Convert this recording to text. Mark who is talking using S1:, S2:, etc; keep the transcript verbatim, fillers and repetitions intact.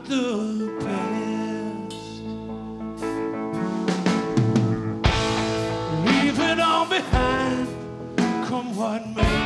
S1: the past. Leave it all behind, come what may.